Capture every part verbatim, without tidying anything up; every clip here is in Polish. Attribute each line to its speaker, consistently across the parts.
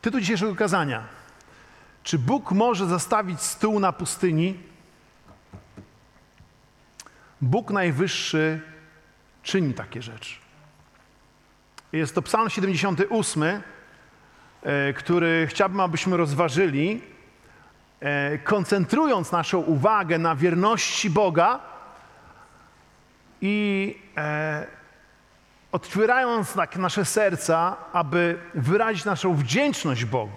Speaker 1: Tytuł dzisiejszego kazania. Czy Bóg może zastawić stół na pustyni? Bóg Najwyższy czyni takie rzeczy. Jest to Psalm siedemdziesiąty ósmy, który chciałbym, abyśmy rozważyli, koncentrując naszą uwagę na wierności Boga i otwierając tak nasze serca, aby wyrazić naszą wdzięczność Bogu.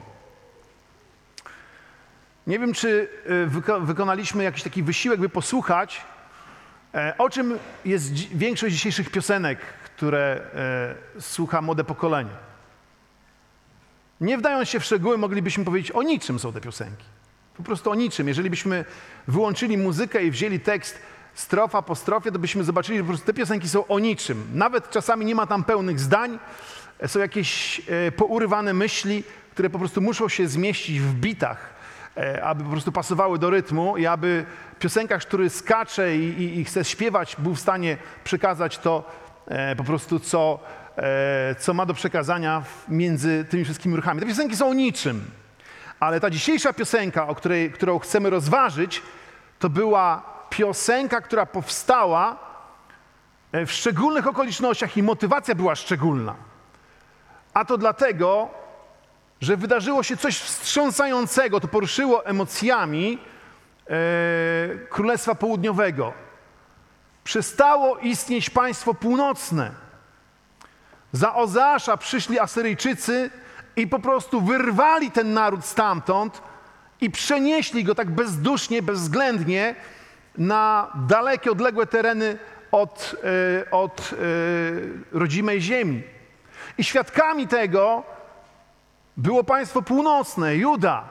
Speaker 1: Nie wiem, czy wyko- wykonaliśmy jakiś taki wysiłek, by posłuchać, e, o czym jest dzi- większość dzisiejszych piosenek, które e, słucha młode pokolenie. Nie wdając się w szczegóły, moglibyśmy powiedzieć, o niczym są te piosenki. Po prostu o niczym. Jeżeli byśmy wyłączyli muzykę i wzięli tekst strofa po strofie, to byśmy zobaczyli, że po prostu te piosenki są o niczym. Nawet czasami nie ma tam pełnych zdań, są jakieś e, pourywane myśli, które po prostu muszą się zmieścić w bitach, e, aby po prostu pasowały do rytmu i aby piosenkarz, który skacze i, i, i chce śpiewać, był w stanie przekazać to e, po prostu, co, e, co ma do przekazania w, między tymi wszystkimi ruchami. Te piosenki są o niczym, ale ta dzisiejsza piosenka, o której, którą chcemy rozważyć, to była piosenka, która powstała w szczególnych okolicznościach i motywacja była szczególna. A to dlatego, że wydarzyło się coś wstrząsającego, to poruszyło emocjami e, Królestwa Południowego. Przestało istnieć państwo północne. Za Ozeasza przyszli Asyryjczycy i po prostu wyrwali ten naród stamtąd i przenieśli go tak bezdusznie, bezwzględnie na dalekie, odległe tereny od, y, od y, rodzimej ziemi. I świadkami tego było państwo północne, Juda.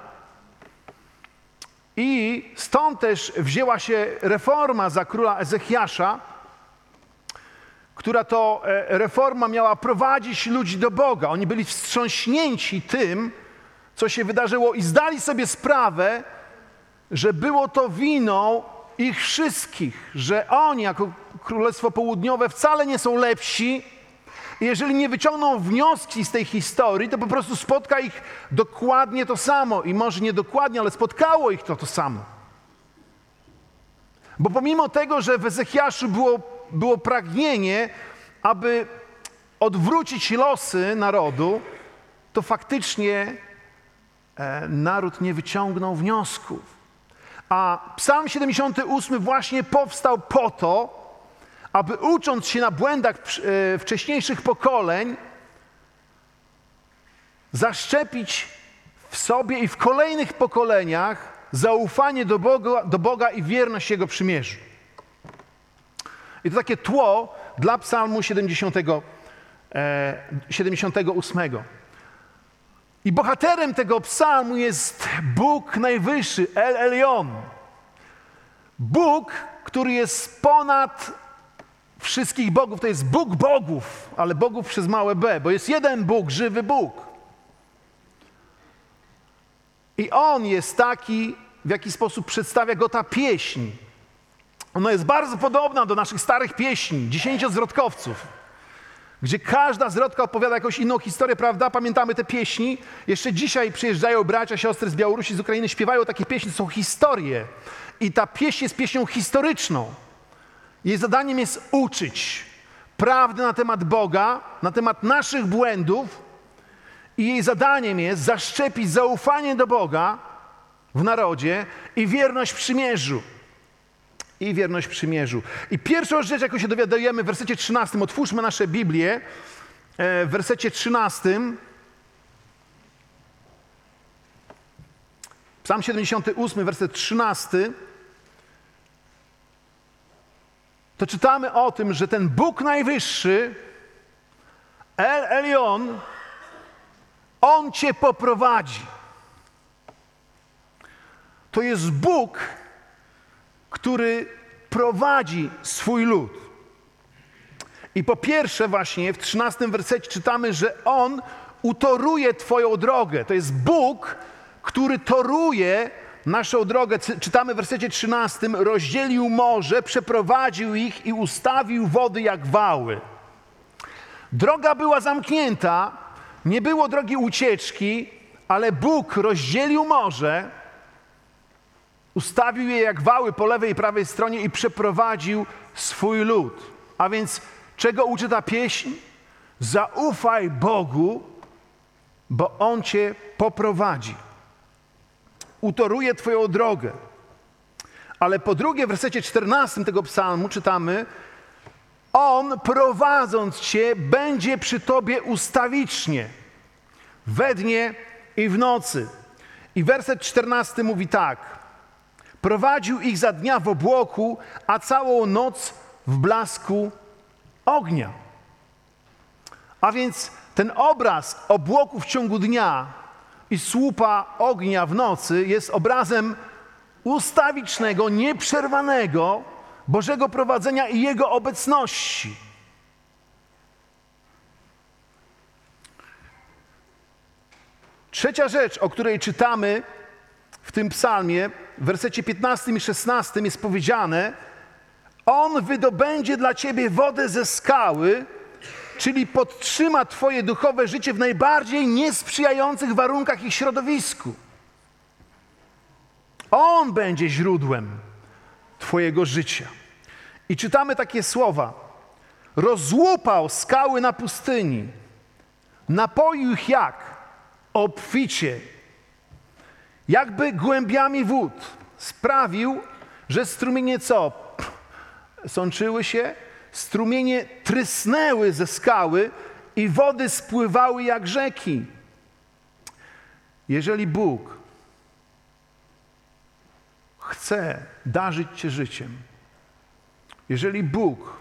Speaker 1: I stąd też wzięła się reforma za króla Ezechiasza, która to reforma miała prowadzić ludzi do Boga. Oni byli wstrząśnięci tym, co się wydarzyło i zdali sobie sprawę, że było to winą ich wszystkich, że oni jako Królestwo Południowe wcale nie są lepsi i jeżeli nie wyciągną wnioski z tej historii, to po prostu spotka ich dokładnie to samo i może nie dokładnie, ale spotkało ich to to samo. Bo pomimo tego, że w Ezechiaszu było, było pragnienie, aby odwrócić losy narodu, to faktycznie e, naród nie wyciągnął wniosków. A Psalm siedemdziesiąty ósmy właśnie powstał po to, aby ucząc się na błędach wcześniejszych pokoleń, zaszczepić w sobie i w kolejnych pokoleniach zaufanie do Boga, do Boga i wierność Jego przymierzu. I to takie tło dla Psalmu siedemdziesiątego ósmego. I bohaterem tego psalmu jest Bóg Najwyższy, El Elyon. Bóg, który jest ponad wszystkich bogów. To jest Bóg bogów, ale bogów przez małe b, bo jest jeden Bóg, żywy Bóg. I On jest taki, w jaki sposób przedstawia Go ta pieśń. Ona jest bardzo podobna do naszych starych pieśni, dziesięciozrodkowców, gdzie każda zwrotka opowiada jakąś inną historię, prawda? Pamiętamy te pieśni. Jeszcze dzisiaj przyjeżdżają bracia, siostry z Białorusi, z Ukrainy, śpiewają takie pieśni, to są historie. I ta pieśń jest pieśnią historyczną. Jej zadaniem jest uczyć prawdy na temat Boga, na temat naszych błędów i jej zadaniem jest zaszczepić zaufanie do Boga w narodzie i wierność przymierzu. I wierność przymierzu. I pierwszą rzecz, jaką się dowiadujemy w wersecie trzynastym, otwórzmy nasze Biblię, w wersecie trzynastym, Psalm siedemdziesiąty ósmy, werset trzynasty, to czytamy o tym, że ten Bóg Najwyższy, El Elyon, On cię poprowadzi. To jest Bóg, który prowadzi swój lud. I po pierwsze właśnie w trzynastym wersecie czytamy, że On utoruje twoją drogę. To jest Bóg, który toruje naszą drogę. Czytamy w wersecie trzynastym, rozdzielił morze, przeprowadził ich i ustawił wody jak wały. Droga była zamknięta, nie było drogi ucieczki, ale Bóg rozdzielił morze, ustawił je jak wały po lewej i prawej stronie i przeprowadził swój lud. A więc czego uczy ta pieśń? Zaufaj Bogu, bo On cię poprowadzi. Utoruje twoją drogę. Ale po drugie, w wersecie czternastym tego psalmu czytamy: On, prowadząc cię, będzie przy tobie ustawicznie, we dnie i w nocy. I werset czternasty mówi tak: prowadził ich za dnia w obłoku, a całą noc w blasku ognia. A więc ten obraz obłoku w ciągu dnia i słupa ognia w nocy jest obrazem ustawicznego, nieprzerwanego Bożego prowadzenia i Jego obecności. Trzecia rzecz, o której czytamy w tym psalmie, w wersecie piętnastym i szesnastym jest powiedziane: On wydobędzie dla ciebie wodę ze skały, czyli podtrzyma twoje duchowe życie w najbardziej niesprzyjających warunkach i środowisku. On będzie źródłem twojego życia. I czytamy takie słowa: rozłupał skały na pustyni, napoił ich jak? Obficie, jakby głębiami wód. Sprawił, że strumienie co? Sączyły się, strumienie trysnęły ze skały i wody spływały jak rzeki. Jeżeli Bóg chce darzyć cię życiem, jeżeli Bóg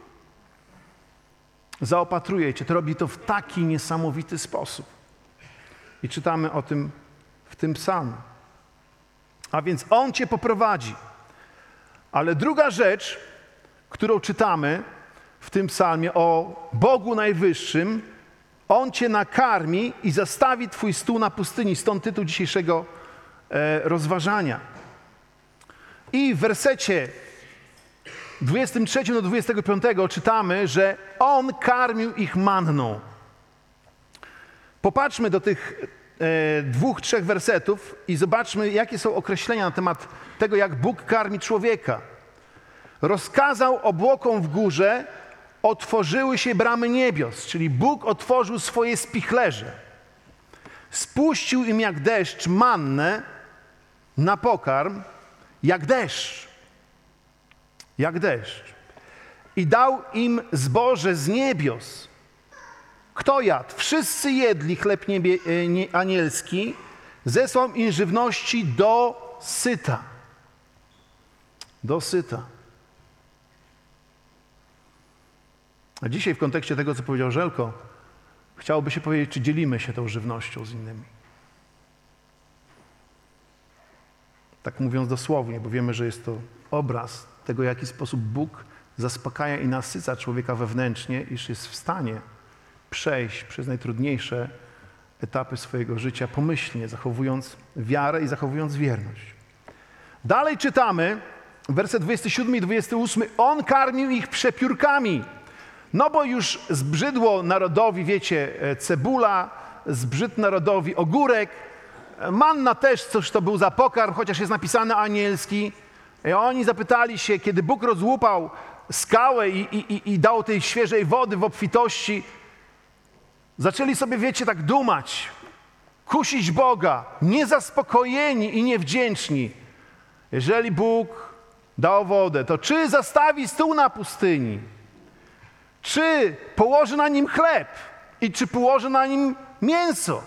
Speaker 1: zaopatruje cię, to robi to w taki niesamowity sposób. I czytamy o tym w tym psalmie. A więc On cię poprowadzi. Ale druga rzecz, którą czytamy w tym psalmie o Bogu Najwyższym: On cię nakarmi i zastawi twój stół na pustyni. Stąd tytuł dzisiejszego e, rozważania. I w wersecie dwudziestym trzecim do dwudziestego piątego czytamy, że On karmił ich manną. Popatrzmy do tych e, dwóch, trzech wersetów i zobaczmy, jakie są określenia na temat tego, jak Bóg karmi człowieka. Rozkazał obłokom w górze, otworzyły się bramy niebios, czyli Bóg otworzył swoje spichlerze. Spuścił im jak deszcz mannę na pokarm, jak deszcz. Jak deszcz. I dał im zboże z niebios. Kto jadł? Wszyscy jedli chleb niebie, nie, anielski. Zesłał im żywności do syta. Do syta. A dzisiaj w kontekście tego, co powiedział Żelko, chciałoby się powiedzieć, czy dzielimy się tą żywnością z innymi. Tak mówiąc dosłownie, bo wiemy, że jest to obraz tego, w jaki sposób Bóg zaspokaja i nasyca człowieka wewnętrznie, iż jest w stanie przejść przez najtrudniejsze etapy swojego życia pomyślnie, zachowując wiarę i zachowując wierność. Dalej czytamy, werset dwudziesty siódmy i dwudziesty ósmy. On karmił ich przepiórkami. No bo już zbrzydło narodowi, wiecie, cebula, zbrzydł narodowi ogórek. Manna też, cóż to był za pokarm, chociaż jest napisane anielski. I oni zapytali się, kiedy Bóg rozłupał skałę i, i, i dał tej świeżej wody w obfitości, zaczęli sobie, wiecie, tak dumać, kusić Boga, niezaspokojeni i niewdzięczni. Jeżeli Bóg dał wodę, to czy zastawi stół na pustyni? Czy położy na nim chleb? I czy położy na nim mięso?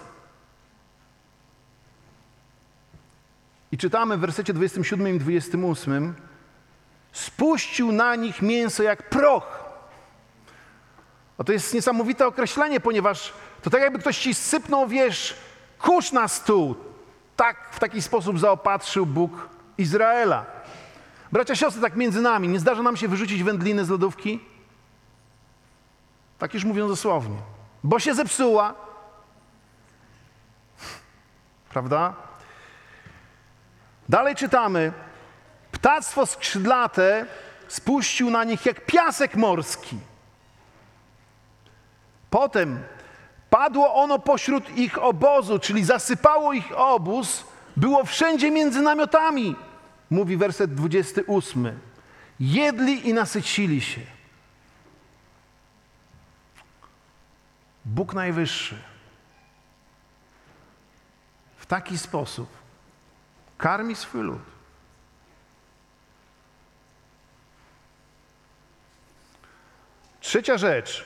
Speaker 1: I czytamy w wersecie dwudziestym siódmym i dwudziestym ósmym: spuścił na nich mięso jak proch. A to jest niesamowite określenie, ponieważ to tak jakby ktoś ci sypnął, wiesz, kurz na stół. Tak, w taki sposób zaopatrzył Bóg Izraela. Bracia, siostry, tak między nami, nie zdarza nam się wyrzucić wędliny z lodówki? Tak już mówiąc dosłownie. Bo się zepsuła. Prawda? Dalej czytamy: ptactwo skrzydlate spuścił na nich jak piasek morski. Potem Padło ono pośród ich obozu, czyli zasypało ich obóz, było wszędzie między namiotami, mówi werset dwudziesty ósmy. Jedli i nasycili się. Bóg Najwyższy w taki sposób karmi swój lud. Trzecia rzecz.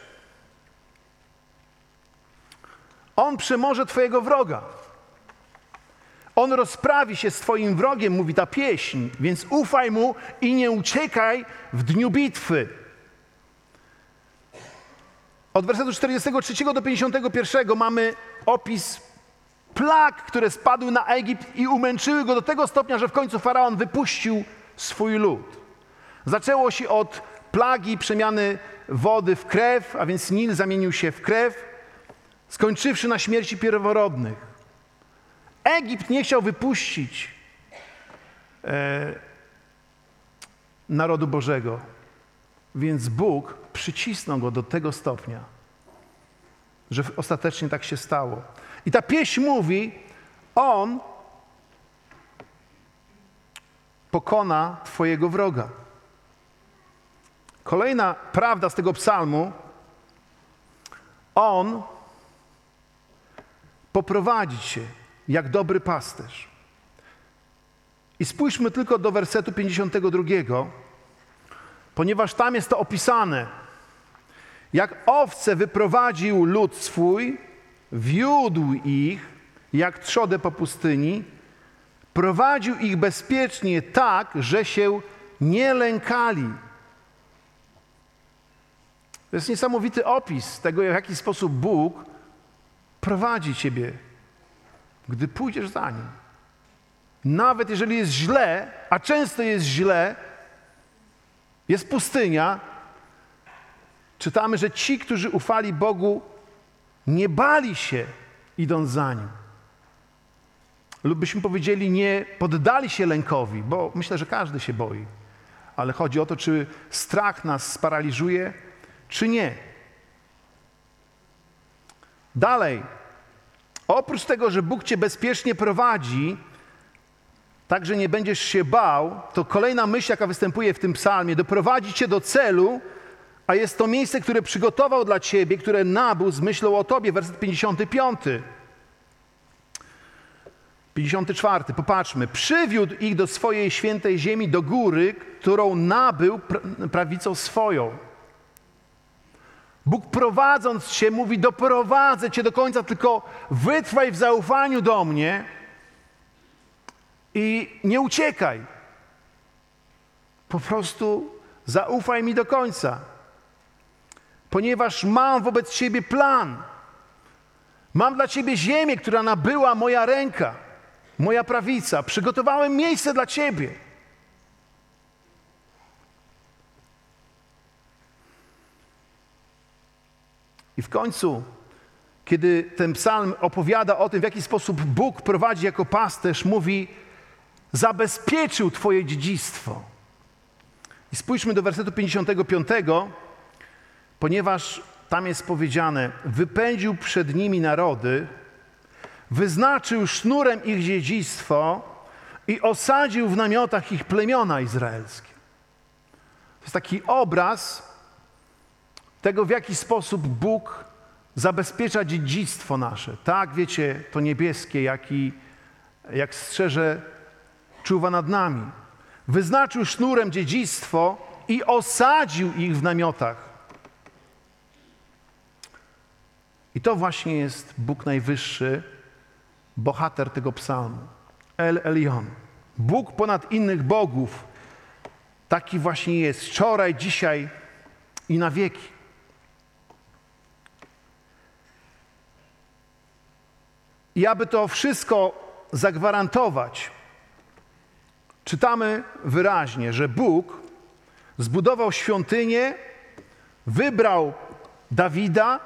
Speaker 1: On przemoże twojego wroga. On rozprawi się z twoim wrogiem, mówi ta pieśń, więc ufaj mu i nie uciekaj w dniu bitwy. Od wersetu czterdziestego trzeciego do pięćdziesiątego pierwszego mamy opis plag, które spadły na Egipt i umęczyły go do tego stopnia, że w końcu Faraon wypuścił swój lud. Zaczęło się od plagi przemiany wody w krew, a więc Nil zamienił się w krew, skończywszy na śmierci pierworodnych. Egipt nie chciał wypuścić e, narodu Bożego, więc Bóg przycisnął go do tego stopnia, że ostatecznie tak się stało. I ta pieśń mówi, on pokona twojego wroga. Kolejna prawda z tego psalmu, on poprowadzi cię jak dobry pasterz. I spójrzmy tylko do wersetu pięćdziesiątego drugiego, ponieważ tam jest to opisane. Jak owce wyprowadził lud swój, wiódł ich jak trzodę po pustyni, prowadził ich bezpiecznie tak, że się nie lękali. To jest niesamowity opis tego, w jaki sposób Bóg prowadzi ciebie, gdy pójdziesz za Nim. Nawet jeżeli jest źle, a często jest źle, jest pustynia, czytamy, że ci, którzy ufali Bogu, nie bali się, idąc za Nim. Lub byśmy powiedzieli, nie poddali się lękowi, bo myślę, że każdy się boi. Ale chodzi o to, czy strach nas sparaliżuje, czy nie. Dalej. Oprócz tego, że Bóg cię bezpiecznie prowadzi, tak, że nie będziesz się bał, to kolejna myśl, jaka występuje w tym psalmie, doprowadzi cię do celu, a jest to miejsce, które przygotował dla ciebie, które nabył z myślą o tobie. Werset pięćdziesiąty piąty. pięćdziesiąty czwarty. Popatrzmy. Przywiódł ich do swojej świętej ziemi, do góry, którą nabył prawicą swoją. Bóg prowadząc cię mówi, doprowadzę cię do końca, tylko wytrwaj w zaufaniu do mnie i nie uciekaj. Po prostu zaufaj mi do końca. Ponieważ mam wobec ciebie plan. Mam dla ciebie ziemię, która nabyła moja ręka, moja prawica. Przygotowałem miejsce dla ciebie. I w końcu, kiedy ten psalm opowiada o tym, w jaki sposób Bóg prowadzi jako pasterz, mówi, zabezpieczył twoje dziedzictwo. I spójrzmy do wersetu pięćdziesiątego piątego, ponieważ tam jest powiedziane, wypędził przed nimi narody, wyznaczył sznurem ich dziedzictwo i osadził w namiotach ich plemiona izraelskie. To jest taki obraz tego, w jaki sposób Bóg zabezpiecza dziedzictwo nasze. Tak, wiecie, to niebieskie, jak i jak strzeże, czuwa nad nami. Wyznaczył sznurem dziedzictwo i osadził ich w namiotach. I to właśnie jest Bóg Najwyższy, bohater tego psalmu. El Elyon. Bóg ponad innych bogów. Taki właśnie jest. Wczoraj, dzisiaj i na wieki. I aby to wszystko zagwarantować, czytamy wyraźnie, że Bóg zbudował świątynię, wybrał Dawida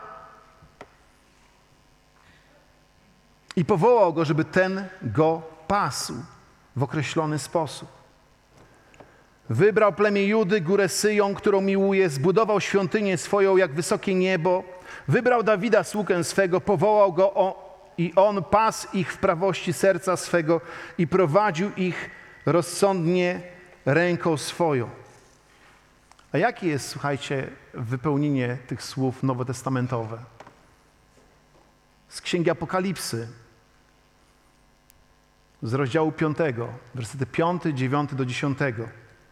Speaker 1: i powołał go, żeby ten go pasł w określony sposób. Wybrał plemię Judy, górę Syjon, którą miłuje, zbudował świątynię swoją jak wysokie niebo. Wybrał Dawida, sługę swego, powołał go o, i on pasł ich w prawości serca swego i prowadził ich rozsądnie ręką swoją. A jakie jest, słuchajcie, wypełnienie tych słów nowotestamentowe? Z Księgi Apokalipsy, z rozdziału piątego, wersety piąty, dziewiąty do dziesiątego.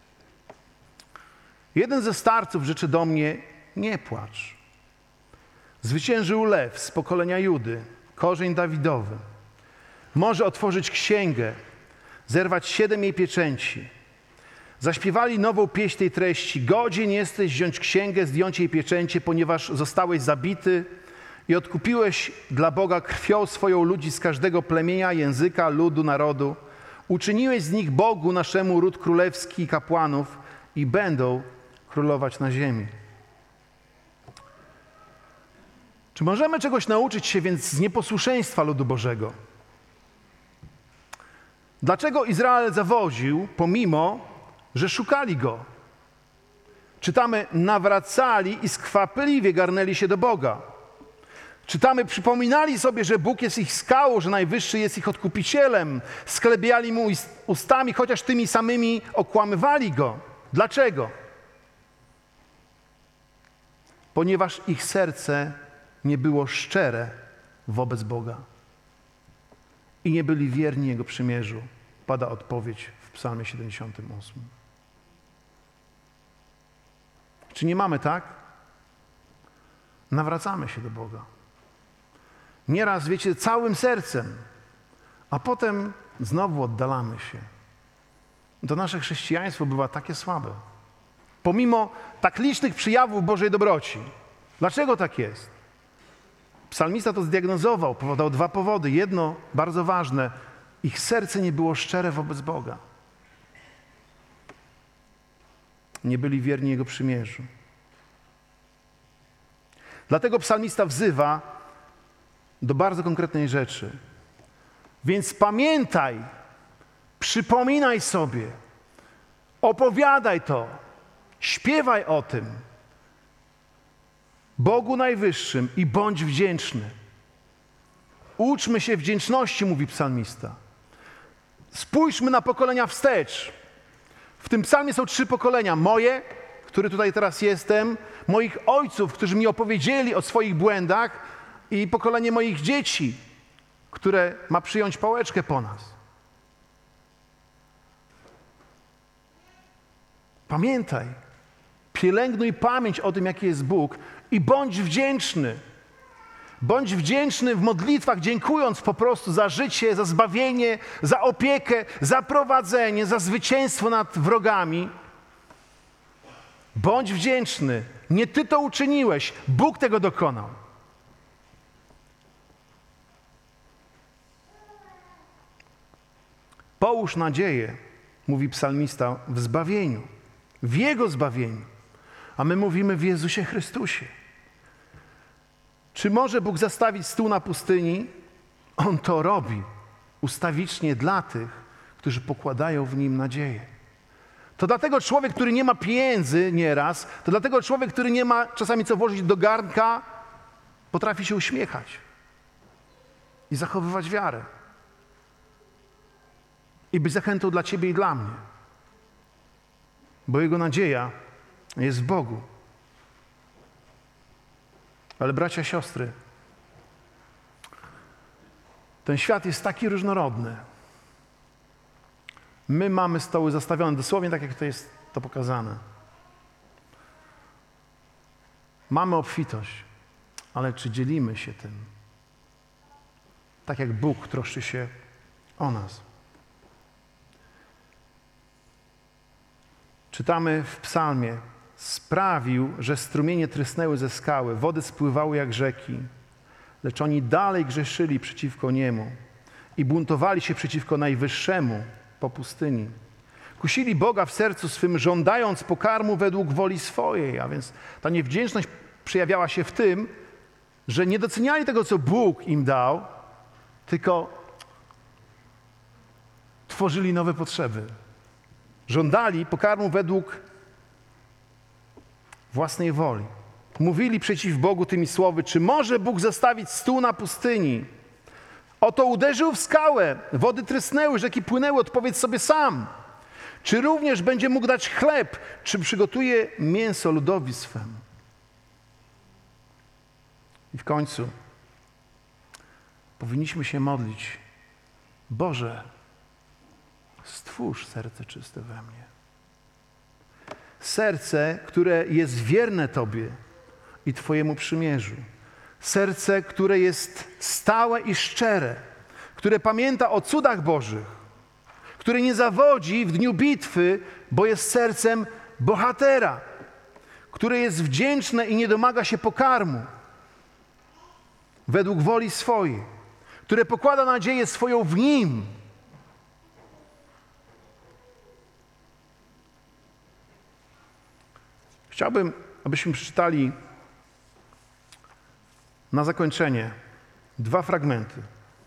Speaker 1: Jeden ze starców rzeczy do mnie, nie płacz. Zwyciężył lew z pokolenia Judy, korzeń Dawidowy. Może otworzyć księgę, zerwać siedem jej pieczęci. Zaśpiewali nową pieśń tej treści. Godzien jesteś wziąć księgę, zdjąć jej pieczęcie, ponieważ zostałeś zabity i odkupiłeś dla Boga krwią swoją ludzi z każdego plemienia, języka, ludu, narodu. Uczyniłeś z nich Bogu naszemu ród królewski i kapłanów i będą królować na ziemi. Czy możemy czegoś nauczyć się więc z nieposłuszeństwa ludu Bożego? Dlaczego Izrael zawodził, pomimo że szukali Go? Czytamy, nawracali i skwapliwie garnęli się do Boga. Czytamy, przypominali sobie, że Bóg jest ich skałą, że Najwyższy jest ich odkupicielem. Sklebiali Mu ustami, chociaż tymi samymi okłamywali Go. Dlaczego? Ponieważ ich serce nie było szczere wobec Boga i nie byli wierni Jego przymierzu. Pada odpowiedź w Psalmie siedemdziesiątym ósmym. Czy nie mamy tak? Nawracamy się do Boga. Nieraz, wiecie, całym sercem, a potem znowu oddalamy się. To nasze chrześcijaństwo bywa takie słabe. Pomimo tak licznych przejawów Bożej dobroci. Dlaczego tak jest? Psalmista to zdiagnozował, podał dwa powody. Jedno, bardzo ważne, ich serce nie było szczere wobec Boga. Nie byli wierni Jego przymierzu. Dlatego psalmista wzywa do bardzo konkretnej rzeczy. Więc pamiętaj, przypominaj sobie, opowiadaj to, śpiewaj o tym Bogu Najwyższym i bądź wdzięczny. Uczmy się wdzięczności, mówi psalmista. Spójrzmy na pokolenia wstecz. W tym psalmie są trzy pokolenia. Moje, który tutaj teraz jestem, moich ojców, którzy mi opowiedzieli o swoich błędach i pokolenie moich dzieci, które ma przyjąć pałeczkę po nas. Pamiętaj, pielęgnuj pamięć o tym, jaki jest Bóg i bądź wdzięczny. Bądź wdzięczny w modlitwach, dziękując po prostu za życie, za zbawienie, za opiekę, za prowadzenie, za zwycięstwo nad wrogami. Bądź wdzięczny. Nie ty to uczyniłeś, Bóg tego dokonał. Połóż nadzieję, mówi psalmista, w zbawieniu, w Jego zbawieniu. A my mówimy w Jezusie Chrystusie. Czy może Bóg zastawić stół na pustyni? On to robi ustawicznie dla tych, którzy pokładają w Nim nadzieję. To dlatego człowiek, który nie ma pieniędzy nieraz, to dlatego człowiek, który nie ma czasami co włożyć do garnka, potrafi się uśmiechać i zachowywać wiarę. I być zachętą dla ciebie i dla mnie. Bo jego nadzieja jest w Bogu. Ale bracia, siostry, ten świat jest taki różnorodny. My mamy stoły zastawione dosłownie tak, jak to jest to pokazane. Mamy obfitość, ale czy dzielimy się tym? Tak jak Bóg troszczy się o nas. Czytamy w psalmie: sprawił, że strumienie trysnęły ze skały, wody spływały jak rzeki, lecz oni dalej grzeszyli przeciwko Niemu i buntowali się przeciwko Najwyższemu po pustyni. Kusili Boga w sercu swym, żądając pokarmu według woli swojej. A więc ta niewdzięczność przejawiała się w tym, że nie doceniali tego, co Bóg im dał, tylko tworzyli nowe potrzeby. Żądali pokarmu według własnej woli. Mówili przeciw Bogu tymi słowy: czy może Bóg zostawić stół na pustyni? Oto uderzył w skałę, wody trysnęły, rzeki płynęły, odpowiedz sobie sam. Czy również będzie mógł dać chleb, czy przygotuje mięso ludowi swemu? I w końcu powinniśmy się modlić: Boże, stwórz serce czyste we mnie. Serce, które jest wierne Tobie i Twojemu przymierzu. Serce, które jest stałe i szczere, które pamięta o cudach Bożych, które nie zawodzi w dniu bitwy, bo jest sercem bohatera, które jest wdzięczne i nie domaga się pokarmu według woli swojej, które pokłada nadzieję swoją w Nim. Chciałbym, abyśmy przeczytali na zakończenie dwa fragmenty.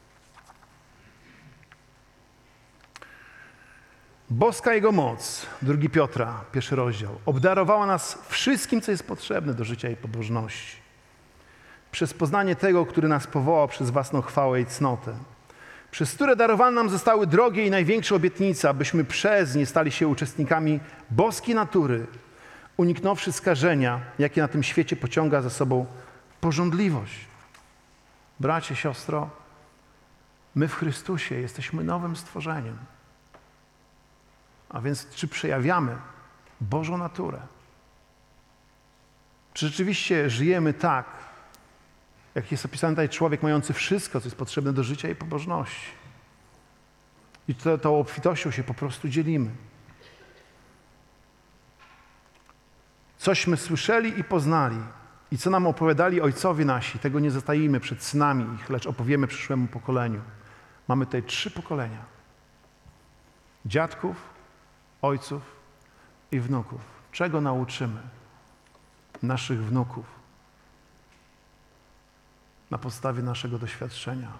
Speaker 1: Boska Jego moc, drugi Piotra, pierwszy rozdział, obdarowała nas wszystkim, co jest potrzebne do życia i pobożności. Przez poznanie tego, który nas powołał przez własną chwałę i cnotę, przez które darowane nam zostały drogie i największe obietnice, abyśmy przez nie stali się uczestnikami boskiej natury, uniknąwszy skażenia, jakie na tym świecie pociąga za sobą pożądliwość. Bracie, siostro, my w Chrystusie jesteśmy nowym stworzeniem. A więc czy przejawiamy Bożą naturę? Czy rzeczywiście żyjemy tak, jak jest opisany tutaj człowiek mający wszystko, co jest potrzebne do życia i pobożności? I to, tą obfitością się po prostu dzielimy. Cośmy słyszeli i poznali i co nam opowiadali ojcowie nasi, tego nie zatajimy przed synami ich, lecz opowiemy przyszłemu pokoleniu. Mamy tutaj trzy pokolenia. Dziadków, ojców i wnuków. Czego nauczymy naszych wnuków na podstawie naszego doświadczenia?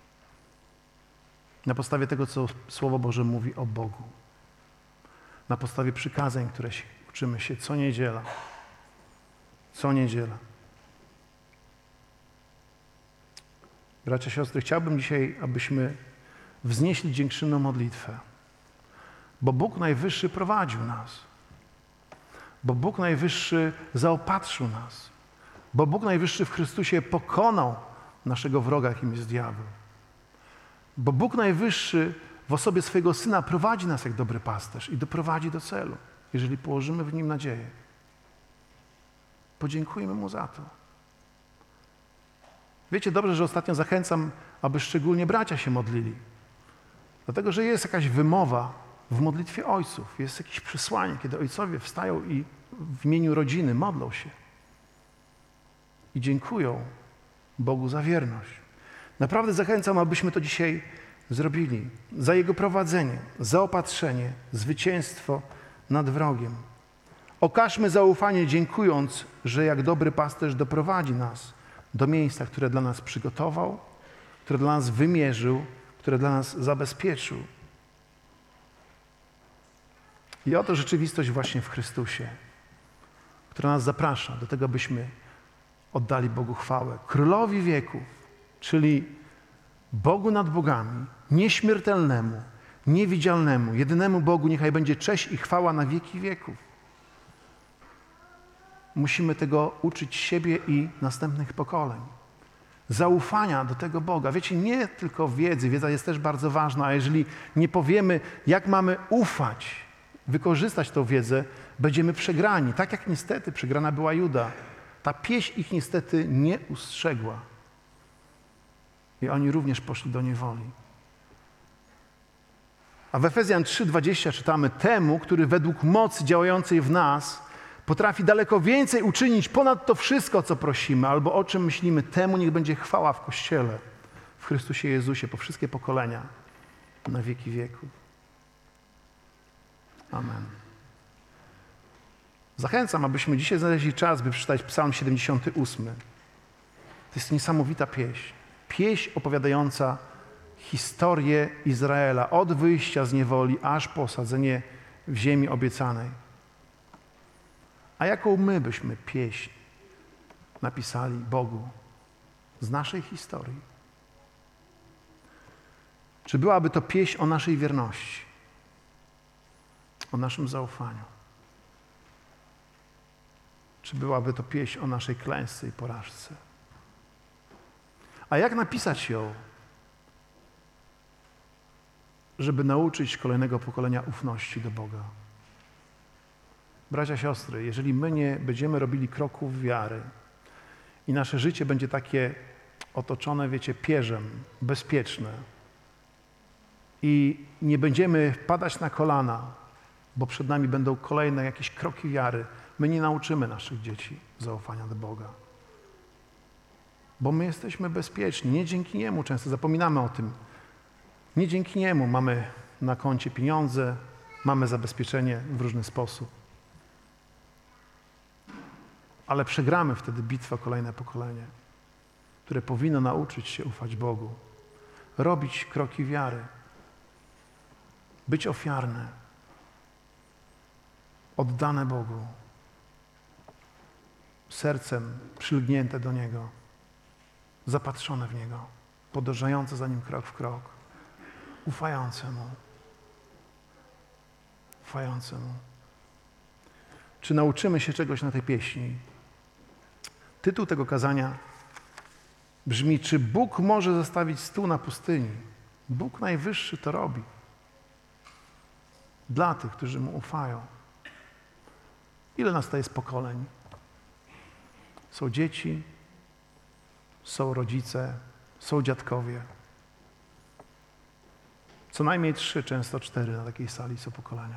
Speaker 1: Na podstawie tego, co Słowo Boże mówi o Bogu. Na podstawie przykazań, które się, uczymy się co niedziela. Co niedziela. Bracia, siostry, chciałbym dzisiaj, abyśmy wznieśli dziękczynną modlitwę. Bo Bóg Najwyższy prowadził nas. Bo Bóg Najwyższy zaopatrzył nas. Bo Bóg Najwyższy w Chrystusie pokonał naszego wroga, jakim jest diabeł. Bo Bóg Najwyższy w osobie swojego Syna prowadzi nas jak dobry pasterz i doprowadzi do celu, jeżeli położymy w Nim nadzieję. Podziękujmy Mu za to. Wiecie dobrze, że ostatnio zachęcam, aby szczególnie bracia się modlili. Dlatego, że jest jakaś wymowa w modlitwie ojców. Jest jakieś przesłanie, kiedy ojcowie wstają i w imieniu rodziny modlą się. I dziękują Bogu za wierność. Naprawdę zachęcam, abyśmy to dzisiaj zrobili. Za Jego prowadzenie, zaopatrzenie, zwycięstwo nad wrogiem. Okażmy zaufanie, dziękując, że jak dobry pasterz doprowadzi nas do miejsca, które dla nas przygotował, które dla nas wymierzył, które dla nas zabezpieczył. I oto rzeczywistość właśnie w Chrystusie, która nas zaprasza do tego, byśmy oddali Bogu chwałę. Królowi wieków, czyli Bogu nad bogami, nieśmiertelnemu, niewidzialnemu, jedynemu Bogu niechaj będzie cześć i chwała na wieki wieków. Musimy tego uczyć siebie i następnych pokoleń. Zaufania do tego Boga. Wiecie, nie tylko wiedzy, wiedza jest też bardzo ważna, a jeżeli nie powiemy, jak mamy ufać, wykorzystać tą wiedzę, będziemy przegrani. Tak jak niestety przegrana była Juda. Ta pieśń ich niestety nie ustrzegła. I oni również poszli do niewoli. A w Efezjan trzy dwadzieścia czytamy: temu, który według mocy działającej w nas potrafi daleko więcej uczynić ponad to wszystko, co prosimy, albo o czym myślimy, temu niech będzie chwała w Kościele, w Chrystusie Jezusie, po wszystkie pokolenia, na wieki wieków. Amen. Zachęcam, abyśmy dzisiaj znaleźli czas, by przeczytać Psalm siedemdziesiąty ósmy. To jest niesamowita pieśń. Pieśń opowiadająca historię Izraela od wyjścia z niewoli aż po osadzenie w ziemi obiecanej. A jaką my byśmy pieśń napisali Bogu z naszej historii? Czy byłaby to pieśń o naszej wierności, o naszym zaufaniu? Czy byłaby to pieśń o naszej klęsce i porażce? A jak napisać ją, żeby nauczyć kolejnego pokolenia ufności do Boga? Bracia, siostry, jeżeli my nie będziemy robili kroków wiary i nasze życie będzie takie otoczone, wiecie, pierzem, bezpieczne i nie będziemy padać na kolana, bo przed nami będą kolejne jakieś kroki wiary, my nie nauczymy naszych dzieci zaufania do Boga. Bo my jesteśmy bezpieczni. Nie dzięki Niemu, często zapominamy o tym, nie dzięki Niemu mamy na koncie pieniądze, mamy zabezpieczenie w różny sposób. Ale przegramy wtedy bitwę o kolejne pokolenie, które powinno nauczyć się ufać Bogu, robić kroki wiary, być ofiarne, oddane Bogu, sercem przylgnięte do Niego, zapatrzone w Niego, podążające za Nim krok w krok, ufające Mu. Ufające Mu. Czy nauczymy się czegoś na tej pieśni? Tytuł tego kazania brzmi: czy Bóg może zostawić stół na pustyni? Bóg Najwyższy to robi. Dla tych, którzy Mu ufają. Ile nas to jest pokoleń? Są dzieci, są rodzice, są dziadkowie. Co najmniej trzy, często cztery na takiej sali są pokolenia.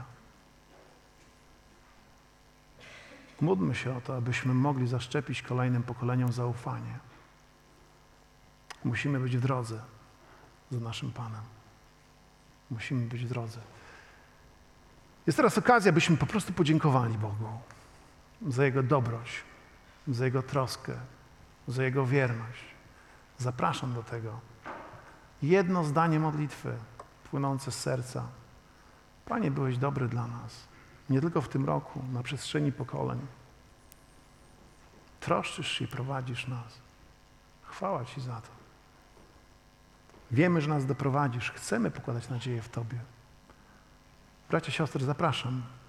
Speaker 1: Módlmy się o to, abyśmy mogli zaszczepić kolejnym pokoleniom zaufanie. Musimy być w drodze za naszym Panem. Musimy być w drodze. Jest teraz okazja, byśmy po prostu podziękowali Bogu za Jego dobroć, za Jego troskę, za Jego wierność. Zapraszam do tego. Jedno zdanie modlitwy płynące z serca. Panie, byłeś dobry dla nas. Nie tylko w tym roku, na przestrzeni pokoleń. Troszczysz się i prowadzisz nas. Chwała Ci za to. Wiemy, że nas doprowadzisz. Chcemy pokładać nadzieję w Tobie. Bracia, siostry, zapraszam.